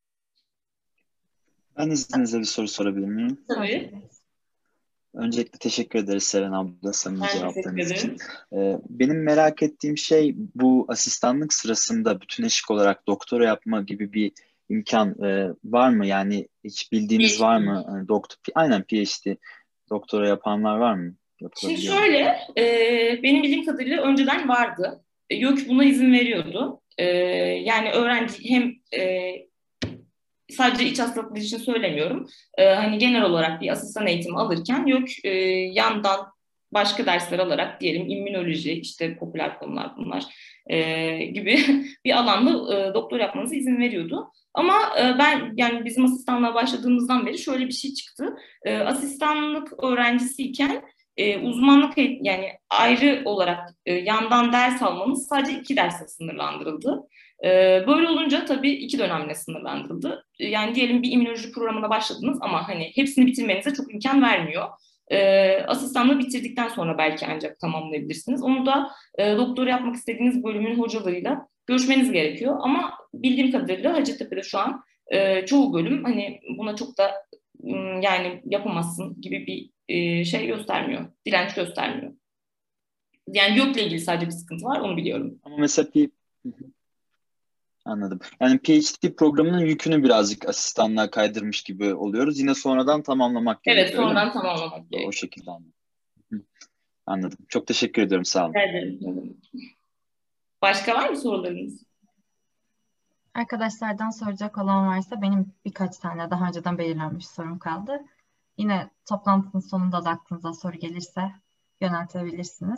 Ben izninizle bir soru sorabilir miyim? Tabii. Öncelikle teşekkür ederiz Seren abla samimi Ben teşekkür cevaplarınız için. ederim. Ee, benim merak ettiğim şey, bu asistanlık sırasında bütün eşik olarak doktora yapma gibi bir imkan e, var mı? Yani hiç bildiğiniz var P H D. mı? Hani doktor, aynen P H D doktora yapanlar var mı? Şimdi Yapılabiliyor mu? şöyle, e, benim bildiğim kadarıyla önceden vardı. E, YÖK buna izin veriyordu. E, yani öğrenci hem e, sadece iç hastalıkları için söylemiyorum. Ee, hani genel olarak bir asistan eğitimi alırken yok e, yandan başka dersler alarak, diyelim immünoloji, işte popüler konular bunlar e, gibi bir alanda e, doktor yapmanıza izin veriyordu. Ama e, ben, yani bizim asistanlığa başladığımızdan beri şöyle bir şey çıktı. E, asistanlık öğrencisiyken e, uzmanlık eğit- yani ayrı olarak e, yandan ders almamız sadece iki derse sınırlandırıldı. Ee, böyle olunca tabii iki dönemle sınırlandırıldı. Ee, Yani diyelim bir immünoloji programına başladınız ama hani hepsini bitirmenize çok imkan vermiyor. Ee, asistanlığı bitirdikten sonra belki ancak tamamlayabilirsiniz. Onu da e, doktora yapmak istediğiniz bölümün hocalarıyla görüşmeniz gerekiyor. Ama bildiğim kadarıyla Hacettepe'de şu an e, çoğu bölüm hani buna çok da m, yani yapamazsın gibi bir e, şey göstermiyor. Direnç göstermiyor. Yani YÖK'le ilgili sadece bir sıkıntı var, onu biliyorum. Ama mesela P- Anladım. Yani P H D programının yükünü birazcık asistanlığa kaydırmış gibi oluyoruz. Yine sonradan tamamlamak Evet, gerekiyor, öyle mi? sonradan tamamlamak O gerekiyor. şekilde anladım. Hı, anladım. Çok teşekkür ediyorum. Sağ olun. Rica ederim. Başka var mı sorularınız? Arkadaşlardan soracak olan varsa, benim birkaç tane daha önceden belirlenmiş sorum kaldı. Yine toplantının sonunda da aklınıza soru gelirse yöneltebilirsiniz.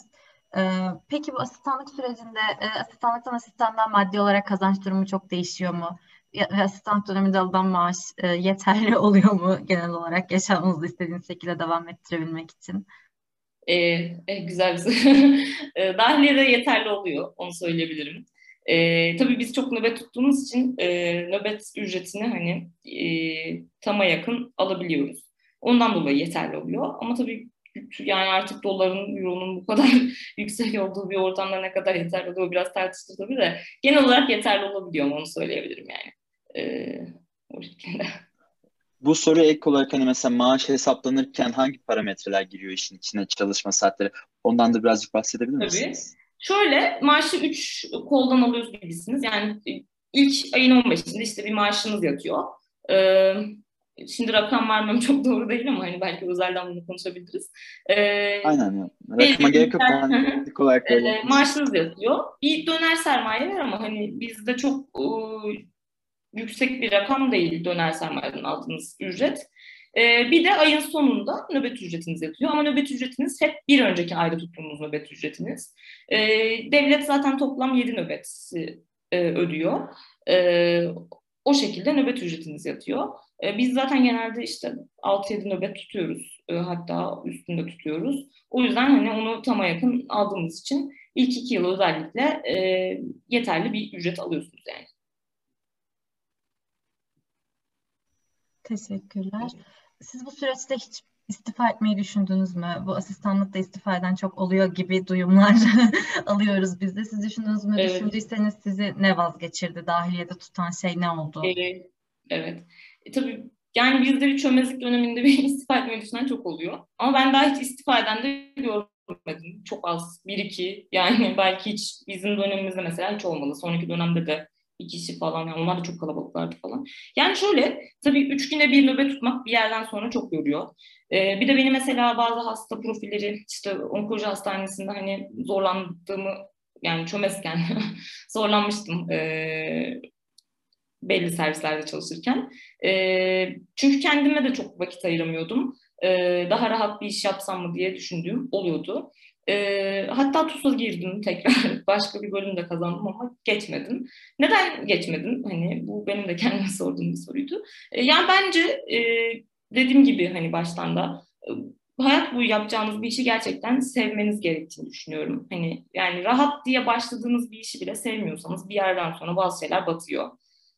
Ee, peki bu asistanlık sürecinde e, asistanlıktan asistandan maddi olarak kazanç durumu çok değişiyor mu? Ya- Ve asistanlık döneminde alınan maaş e, yeterli oluyor mu genel olarak yaşamınızı istediğiniz şekilde devam ettirebilmek için? E, e, güzel bir soru. E, Dahiliye'de yeterli oluyor, onu söyleyebilirim. E, tabii biz çok nöbet tuttuğumuz için e, nöbet ücretini hani e, tama yakın alabiliyoruz. Ondan dolayı yeterli oluyor. Ama tabii yani artık doların, euronun bu kadar yüksek olduğu bir ortamda ne kadar yeterli oluyor biraz tartışılır tabii de. Genel olarak yeterli olabiliyor mu onu söyleyebilirim yani. E, o şekilde. Bu soruya ek olarak hani mesela maaş hesaplanırken hangi parametreler giriyor işin içine, çalışma saatleri? Ondan da birazcık bahsedebilir Tabii. misiniz? Şöyle maaşı üç koldan alıyoruz gibisiniz. Yani ilk ayın on beşinde işte bir maaşınız yatıyor. Ee, şimdi rakam vermem çok doğru değil ama hani belki özelden bunu konuşabiliriz. Ee, Aynen ya. belli Rakıma bir gerek yok. miktar Ben ilk olarak öyle. e, maaşınız yatıyor. Bir döner sermaye var ama hani bizde çok e, yüksek bir rakam değil döner sermayeden aldığınız ücret. Ee, bir de ayın sonunda nöbet ücretiniz yatıyor. Ama nöbet ücretiniz hep bir önceki ayda tuttuğunuz nöbet ücretiniz. Ee, devlet zaten toplam yedi nöbet e, ödüyor. Ee, o şekilde nöbet ücretiniz yatıyor. Ee, biz zaten genelde işte altı yedi nöbet tutuyoruz. Ee, hatta üstünde tutuyoruz. O yüzden hani onu tama yakın aldığımız için ilk iki yıl özellikle e, yeterli bir ücret alıyorsunuz yani. Teşekkürler. Siz bu süreçte hiç istifa etmeyi düşündünüz mü? Bu asistanlıkta istifa eden çok oluyor gibi duyumlar alıyoruz biz de. Siz düşündünüz mü? Evet. Düşündüyseniz sizi ne vazgeçirdi? Dahiliyede tutan şey ne oldu? Evet. Evet. E, tabii yani bizde bir çömezlik döneminde bir istifa etmeyi düşünen çok oluyor. Ama ben daha hiç istifa eden de görmedim. Çok az. Bir iki yani belki hiç bizim dönemimizde mesela hiç olmadı. Sonraki dönemde de bir kişi falan. Yani onlar da çok kalabalıklardı falan. Yani şöyle tabii üç güne bir nöbet tutmak bir yerden sonra çok yoruyor. Ee, bir de benim mesela bazı hasta profilleri işte onkoloji hastanesinde hani zorlandığımı yani çömezken zorlanmıştım. Ee, belli servislerde çalışırken. E, çünkü kendime de çok vakit ayıramıyordum. E, daha rahat bir iş yapsam mı diye düşündüğüm oluyordu. E, hatta TUS'a girdim tekrar. Başka bir bölüm de kazandım ama geçmedim. Neden geçmedim? Hani bu benim de kendime sorduğum bir soruydu. E, yani bence e, dediğim gibi hani baştan da e, hayat boyu yapacağınız bir işi gerçekten sevmeniz gerektiğini düşünüyorum. Hani yani rahat diye başladığınız bir işi bile sevmiyorsanız bir yerden sonra bazı şeyler batıyor.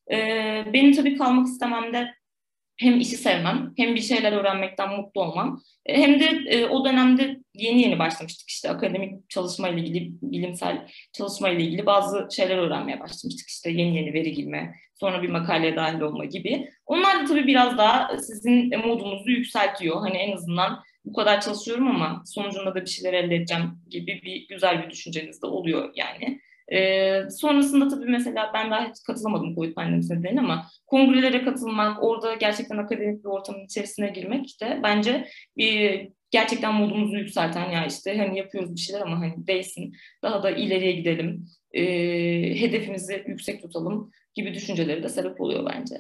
Ee, benim tabii kalmak istememde hem işi sevmem, hem bir şeyler öğrenmekten mutlu olmam. E, hem de e, o dönemde yeni yeni başlamıştık işte akademik çalışma ile ilgili, bilimsel çalışma ile ilgili bazı şeyler öğrenmeye başlamıştık. İşte yeni yeni veri girme, sonra bir makaleye dahil olma gibi. Onlar da tabii biraz daha sizin modunuzu yükseltiyor. Hani en azından bu kadar çalışıyorum ama sonucunda da bir şeyler elde edeceğim gibi bir güzel bir düşünceniz de oluyor yani. Ee, sonrasında tabii mesela ben daha hiç katılamadım COVID pandemisi nedeniyle ama kongrelere katılmak, orada gerçekten akademik bir ortamın içerisine girmek de bence bir gerçekten modumuzu yükselten ya işte hani yapıyoruz bir şeyler ama hani değilsin daha da ileriye gidelim, e, hedefimizi yüksek tutalım gibi düşünceleri de sebep oluyor bence.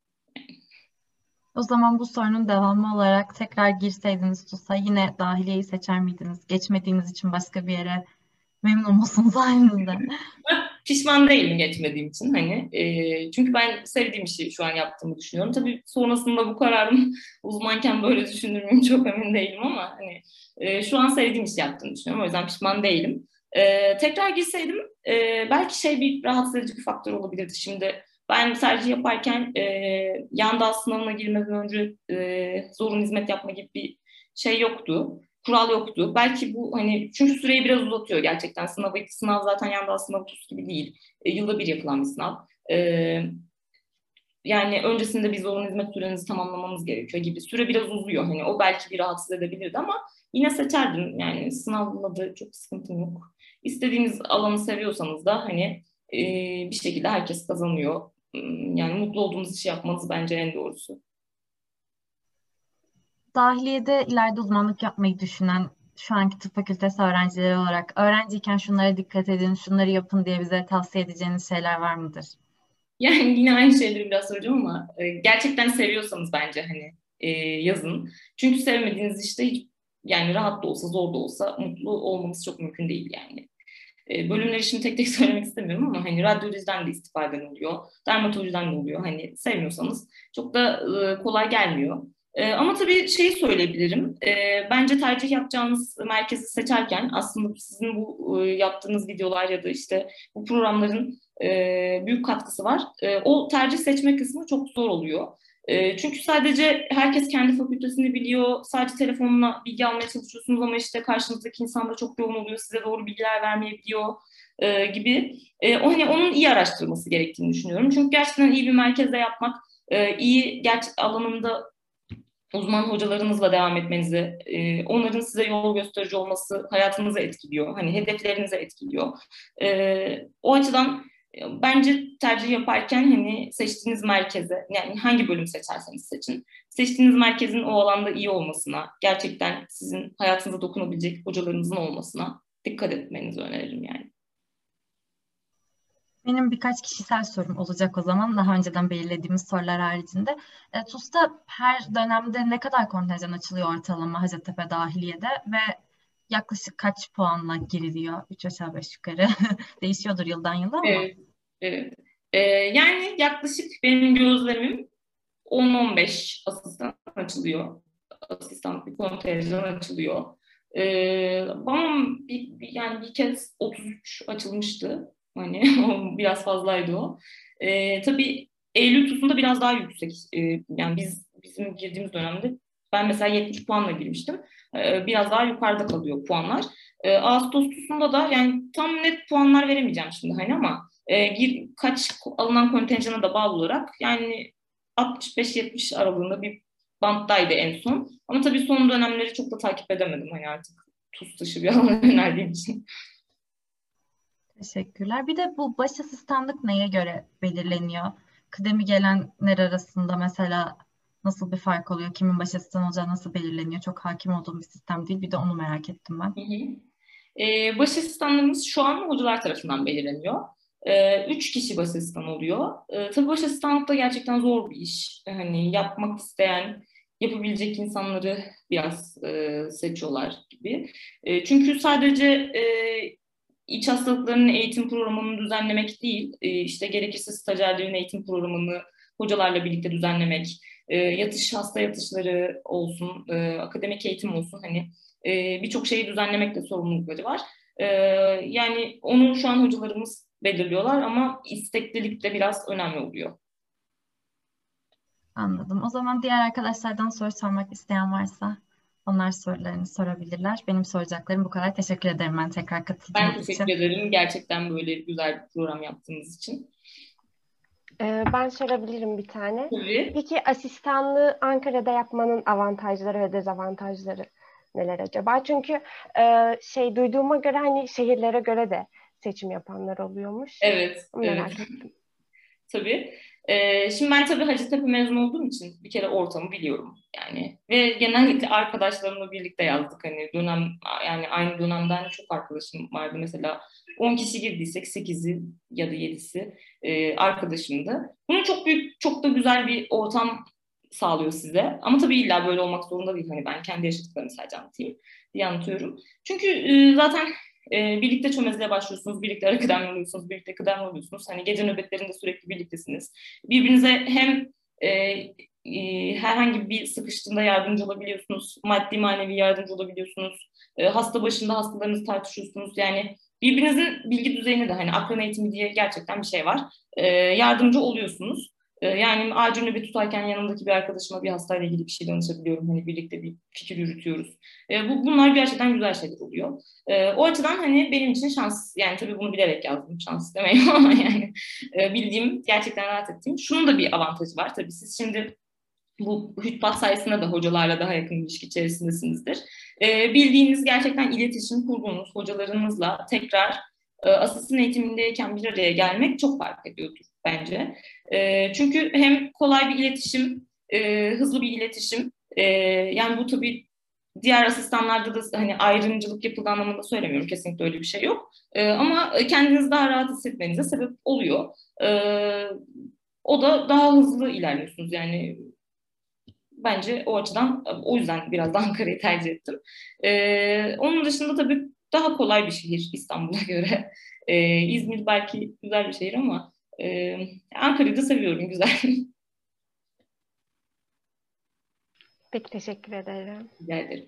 O zaman bu sorunun devamı olarak tekrar girseydiniz TUS'a yine dahiliyeyi seçer miydiniz? Geçmediğiniz için başka bir yere memnun musunuz halinizden? Pişman değilim geçmediğim için hani e, çünkü ben sevdiğim işi şu an yaptığımı düşünüyorum. Tabii sonrasında bu kararım uzmanken böyle düşünür müyüm çok emin değilim ama hani e, şu an sevdiğim işi yaptığımı düşünüyorum. O yüzden pişman değilim. E, tekrar girseydim e, belki şey bir rahatsız edici bir faktör olabilirdi. Şimdi ben tercih yaparken e, yan dal sınavına girmeden önce e, zorunlu hizmet yapma gibi bir şey yoktu, kural yoktu. Belki bu hani çünkü süreyi biraz uzatıyor gerçekten. Sınavı, sınav zaten yanda sınav TUS gibi değil. E, yılda bir yapılan bir sınav. E, yani öncesinde bir zorunlu hizmet sürenizi tamamlamanız gerekiyor gibi. Süre biraz uzuyor. Hani o belki bir rahatsız edebilirdi ama yine seçerdim. Yani sınavla da çok sıkıntım yok. İstediğiniz alanı seviyorsanız da hani e, bir şekilde herkes kazanıyor. Yani mutlu olduğunuz işi yapmanız bence en doğrusu. Dahiliyede ileride uzmanlık yapmayı düşünen şu anki tıp fakültesi öğrencileri olarak öğrenciyken şunlara dikkat edin, şunları yapın diye bize tavsiye edeceğiniz şeyler var mıdır? Yani yine aynı şeyleri biraz soracağım ama e, gerçekten seviyorsanız bence hani e, yazın. Çünkü sevmediğiniz işte hiç yani rahat da olsa, zor da olsa mutlu olmamız çok mümkün değil yani. E, bölümleri şimdi tek tek söylemek istemiyorum ama hani radyolojiden de istifade oluyor, dermatolojiden de oluyor. Hani sevmiyorsanız çok da e, kolay gelmiyor. E, ama tabii şeyi söyleyebilirim. E, bence tercih yapacağınız merkezi seçerken aslında sizin bu e, yaptığınız videolar ya da işte bu programların e, büyük katkısı var. E, o tercih seçme kısmı çok zor oluyor. E, çünkü sadece herkes kendi fakültesini biliyor. Sadece telefonla bilgi almaya çalışıyorsunuz ama işte karşınızdaki insan da çok yoğun oluyor. Size doğru bilgiler vermeyebiliyor e, gibi. E, o hani onun iyi araştırması gerektiğini düşünüyorum. Çünkü gerçekten iyi bir merkezde yapmak, e, iyi gerçek alanında uzman hocalarınızla devam etmenizi, e, onların size yol gösterici olması hayatınızı etkiliyor. Hani hedeflerinizi etkiliyor. E, o açıdan e, bence tercih yaparken hani seçtiğiniz merkeze, yani hangi bölüm seçerseniz seçin, seçtiğiniz merkezin o alanda iyi olmasına, gerçekten sizin hayatınıza dokunabilecek hocalarınızın olmasına dikkat etmenizi öneririm yani. Benim birkaç kişisel sorum olacak o zaman daha önceden belirlediğimiz sorular haricinde. E, TUS'ta her dönemde ne kadar kontenjan açılıyor ortalama Hacettepe Dahiliye'de ve yaklaşık kaç puanla giriliyor? Üç aşağı beş yukarı değişiyordur yıldan yıla ama. Evet, evet. Ee, yani yaklaşık benim gözlemim on on beş asistan açılıyor. Asistan bir kontenjan açılıyor. Ee, ama bir, bir, yani bir kez otuz üç açılmıştı. Hani biraz fazlaydı o. Ee, tabii Eylül TUS'unda biraz daha yüksek. Ee, yani biz bizim girdiğimiz dönemde ben mesela yetmiş puanla girmiştim. Ee, biraz daha yukarıda kalıyor puanlar. Ee, Ağustos TUS'unda da yani tam net puanlar veremeyeceğim şimdi hani ama e, gir, kaç alınan kontenjana da bağlı olarak yani altmış beş yetmiş aralığında bir banttaydı en son. Ama tabii son dönemleri çok da takip edemedim hani artık TUS dışı bir alana yöneldiğim için. Teşekkürler. Bir de bu baş asistanlık neye göre belirleniyor? Kıdemi gelenler arasında mesela nasıl bir fark oluyor? Kimin baş asistan olacağı nasıl belirleniyor? Çok hakim olduğum bir sistem değil. Bir de onu merak ettim ben. Hı hı. Ee, baş asistanlarımız şu an hocalar tarafından belirleniyor. Ee, üç kişi baş asistan oluyor. Ee, tabii baş asistanlık da gerçekten zor bir iş. Hani yapmak isteyen, yapabilecek insanları biraz e, seçiyorlar gibi. E, çünkü sadece e, iç hastalıklarının eğitim programını düzenlemek değil, e, işte gerekirse stajyerlerin eğitim programını hocalarla birlikte düzenlemek, e, yatış hasta yatışları olsun, e, akademik eğitim olsun hani e, birçok şeyi düzenlemekle sorumlulukları var. E, yani onu şu an hocalarımız belirliyorlar ama isteklilik de biraz önemli oluyor. Anladım. O zaman diğer arkadaşlardan soru sormak isteyen varsa onlar sorularını sorabilirler. Benim soracaklarım bu kadar. Teşekkür ederim ben tekrar Ben katıldığınız teşekkür için. ederim gerçekten böyle güzel bir program yaptığınız için. Ee, Ben sorabilirim bir tane. Tabii. Peki asistanlığı Ankara'da yapmanın avantajları ve dezavantajları neler acaba? Çünkü e, şey duyduğuma göre hani şehirlere göre de seçim yapanlar oluyormuş. Evet, Merak evet. ettim. Tabii. Ee, şimdi ben tabii Hacettepe mezun olduğum için bir kere ortamı biliyorum yani ve genellikle arkadaşlarımla birlikte yazdık hani dönem yani aynı dönemden çok arkadaşım vardı mesela on kişi girdiysek sekizi ya da yedisi e, arkadaşımdı. Bunun çok büyük çok da güzel bir ortam sağlıyor size ama tabii illa böyle olmak zorunda değil hani ben kendi yaşadıklarımı sadece anlatayım diye anlatıyorum. Çünkü e, zaten E, birlikte çömezliğe başlıyorsunuz, birlikte ara kıdemli oluyorsunuz, birlikte kıdemli oluyorsunuz. Hani gece nöbetlerinde sürekli birliktesiniz. Birbirinize hem e, e, herhangi bir sıkıştığında yardımcı olabiliyorsunuz, maddi manevi yardımcı olabiliyorsunuz. E, hasta başında hastalarınızı tartışıyorsunuz. Yani birbirinizin bilgi düzeyine de hani akran eğitimi diye gerçekten bir şey var. E, yardımcı oluyorsunuz. Yani acil nöbet tutarken yanımdaki bir arkadaşıma bir hastayla ilgili bir şey danışabiliyorum. Hani birlikte bir fikir yürütüyoruz. E, bu bunlar gerçekten güzel şeyler oluyor. E, o açıdan hani benim için şans, yani tabii bunu bilerek yazdım, şans demeyeyim ama yani e, bildiğim, gerçekten rahat ettiğim. Şunun da bir avantajı var. Tabii siz şimdi bu Hütbat sayesinde de hocalarla daha yakın ilişki içerisindesinizdir. E, bildiğiniz, gerçekten iletişim kurduğunuz hocalarınızla tekrar e, asistan eğitimindeyken bir araya gelmek çok fark ediyordur bence. E, çünkü hem kolay bir iletişim, e, hızlı bir iletişim. E, yani bu tabii diğer asistanlarda da hani ayrımcılık yapıldığı anlamında söylemiyorum. Kesinlikle öyle bir şey yok. E, ama kendinizi daha rahat hissetmenize sebep oluyor. E, o da daha hızlı ilerliyorsunuz. Yani bence o açıdan o yüzden biraz da Ankara'yı tercih ettim. E, onun dışında tabii daha kolay bir şehir İstanbul'a göre. E, İzmir belki güzel bir şehir ama e, Ankara'yı da seviyorum, güzel. Peki, teşekkür ederim. Rica ederim.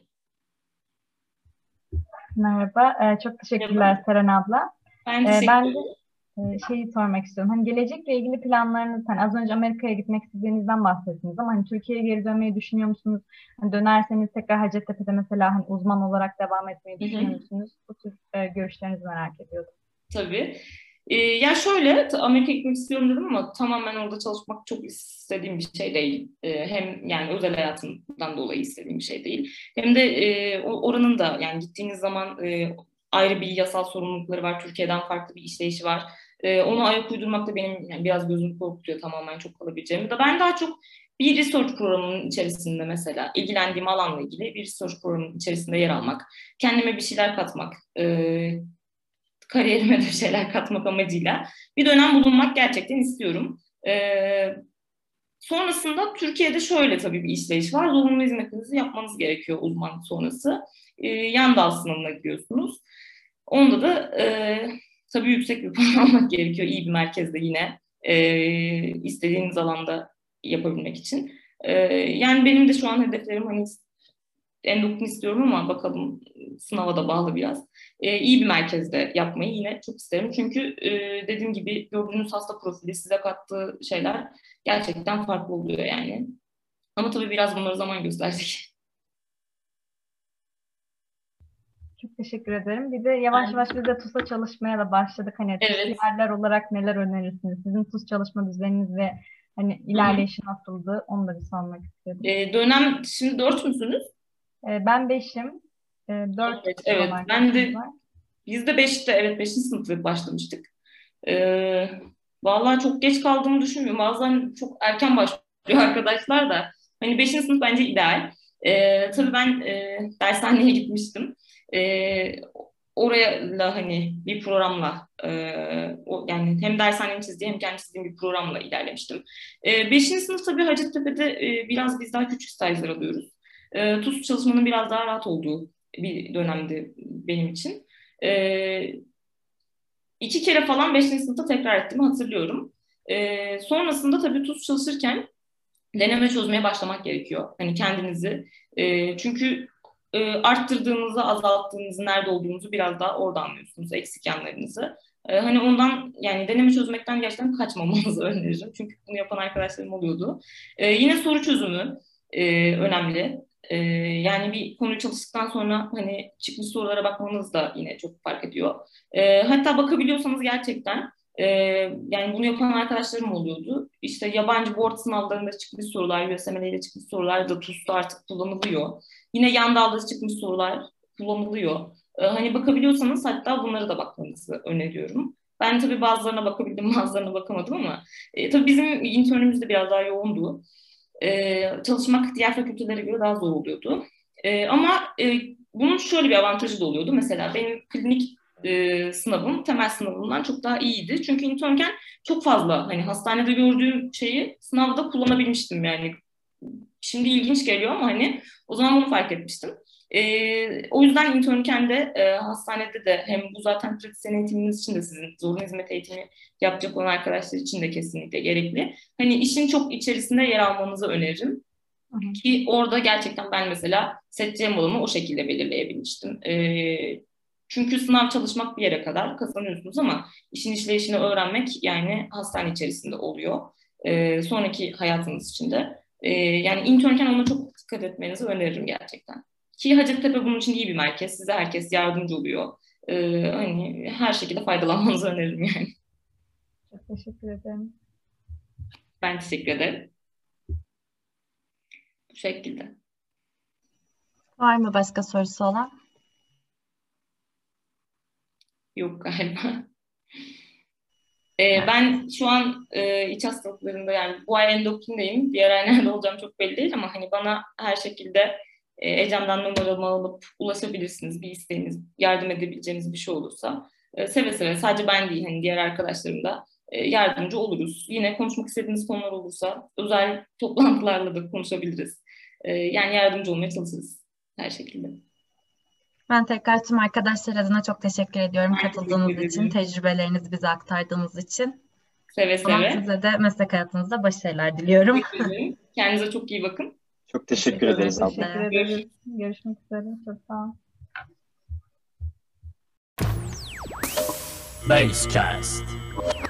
Merhaba, ee, çok teşekkürler Merhaba. Seren abla. Ben Ee, teşekkür ben ederim. de e, şeyi sormak istiyorum. Hani gelecekle ilgili planlarınız, hani az önce Amerika'ya gitmek istediğinizden bahsettiniz ama hani Türkiye'ye geri dönmeyi düşünüyor musunuz? Hani dönerseniz tekrar Hacettepe'de mesela hani uzman olarak devam etmeyi Hı hı. düşünüyor musunuz? Bu tür e, görüşlerinizi merak ediyordum. Tabii. Ee, ya şöyle, t- Amerika'ya gitmek istiyorum dedim ama tamamen orada çalışmak çok istediğim bir şey değil. Ee, hem yani özel hayatımdan dolayı istediğim bir şey değil. Hem de e, o- oranın da yani gittiğiniz zaman e, ayrı bir yasal sorumlulukları var. Türkiye'den farklı bir işleyişi var. E, onu ayak uydurmak da benim yani biraz gözümü korkutuyor, tamamen çok kalabileceğimi. Da ben daha çok bir research programının içerisinde, mesela ilgilendiğim alanla ilgili bir research programının içerisinde yer almak, kendime bir şeyler katmak, e, kariyerime de bir şeyler katmak amacıyla bir dönem bulunmak gerçekten istiyorum. Ee, sonrasında Türkiye'de şöyle tabii bir işleyiş var. Zorunlu hizmetinizi yapmanız gerekiyor uzman sonrası. Ee, yan dal sınavına giriyorsunuz. Onda da e, tabii yüksek bir puan almak gerekiyor. İyi bir merkezde yine e, istediğiniz alanda yapabilmek için. E, yani benim de şu an hedeflerim hani endokrin istiyorum ama bakalım, sınava da bağlı biraz. Ee, iyi bir merkezde yapmayı yine çok isterim. Çünkü e, dediğim gibi gördüğünüz hasta profili size kattığı şeyler gerçekten farklı oluyor yani. Ama tabii biraz bunları zaman gösterecek. Çok teşekkür ederim. Bir de yavaş yavaş biz de TUS'a çalışmaya da başladık. Hani Evet. TUS'yerler olarak neler önerirsiniz? Sizin TUS çalışma düzeniniz ve hani ilerleyişi nasıldı? Onu da bir sormak istedim. Ee, dönem şimdi dört müsünüz? Ee, ben beşim. Ee, dört Evet, olan evet. Ben arkadaşımız de var. biz de beşte, evet, beşinci sınıfta başlamıştık. Ee, vallahi çok geç kaldığımı düşünmüyorum. Bazen çok erken başlıyor arkadaşlar da. Hani beşinci sınıf bence ideal. Ee, tabii ben e, dershaneye gitmiştim. Ee, oraya da hani bir programla e, o, yani hem dershanenin çizdiği hem kendi çizdiğim bir programla ilerlemiştim. Ee, beşinci sınıf tabii Hacettepe'de e, biraz biz daha küçük stajlar alıyoruz. E, TUS çalışmanın biraz daha rahat olduğu bir dönemdi benim için. E, iki kere falan beşinci sınıfta tekrar ettiğimi hatırlıyorum. E, sonrasında tabii TUS çalışırken deneme çözmeye başlamak gerekiyor. Hani kendinizi, e, çünkü e, arttırdığınızı, azalttığınızı, nerede olduğunuzu biraz daha orada anlıyorsunuz, eksik yanlarınızı. E, hani ondan, yani deneme çözmekten gerçekten kaçmamanızı öneririm. Çünkü bunu yapan arkadaşlarım oluyordu. E, yine soru çözümü e, önemli. E, yani bir konuyu çalıştıktan sonra hani çıkmış sorulara bakmanız da yine çok fark ediyor. E, hatta bakabiliyorsanız gerçekten, Ee, yani bunu yapan arkadaşlarım oluyordu. İşte yabancı board sınavlarında çıkmış sorular, U S M L ile çıkmış sorular da TUS'ta artık kullanılıyor. Yine yan dalda çıkmış sorular kullanılıyor. Ee, hani bakabiliyorsanız hatta bunlara da bakmanızı öneriyorum. Ben tabii bazılarına bakabildim, bazılarına bakamadım ama e, tabii bizim internümüz de biraz daha yoğundu. Ee, çalışmak diğer fakültelere göre daha zor oluyordu. Ee, ama e, bunun şöyle bir avantajı da oluyordu. Mesela benim klinik e, sınavım temel sınavımdan çok daha iyiydi. Çünkü internken çok fazla hani hastanede gördüğüm şeyi sınavda kullanabilmiştim yani. Şimdi ilginç geliyor ama hani o zaman bunu fark etmiştim. E, o yüzden internken de e, hastanede de hem bu zaten pratisyen eğitiminiz için de sizin zorunlu hizmet eğitimi yapacak olan arkadaşlar için de kesinlikle gerekli. Hani işin çok içerisinde yer almanızı öneririm. Hı hı. Ki orada gerçekten ben mesela seçeceğim alanı o şekilde belirleyebilmiştim. Ee, çünkü sınav çalışmak bir yere kadar kazanıyorsunuz ama işin işleyişini öğrenmek yani hastane içerisinde oluyor. Ee, sonraki hayatınız için de. Ee, yani internken ona çok dikkat etmenizi öneririm gerçekten. Ki Hacettepe bunun için iyi bir merkez. Size herkes yardımcı oluyor. Ee, hani her şekilde faydalanmanızı öneririm yani. Çok teşekkür ederim. Ben teşekkür ederim. Bu şekilde. Var mı başka sorusu olan? Yok galiba. Ee, ben şu an e, iç hastalıklarında, yani bu ay endokrindeyim. Diğer ay nerede olacağım çok belli değil ama hani bana her şekilde e, Ecem'den numaramı alıp ulaşabilirsiniz. Bir isteğiniz, yardım edebileceğiniz bir şey olursa. E, seve seve, sadece ben değil, hani diğer arkadaşlarım da e, yardımcı oluruz. Yine konuşmak istediğiniz konular olursa özel toplantılarla da konuşabiliriz. E, yani yardımcı olmaya çalışırız her şekilde. Ben tekrar tüm arkadaşlar adına çok teşekkür ediyorum katıldığınız teşekkür için, ederim. tecrübelerinizi bize aktardığınız için. Seve Ama seve. size de meslek hayatınızda başarılar diliyorum. Kendinize çok iyi bakın. Çok teşekkür Teşekkür ederiz abla. Teşekkür ederiz. Görüşmek üzere. Çok sağ olun. Basecast.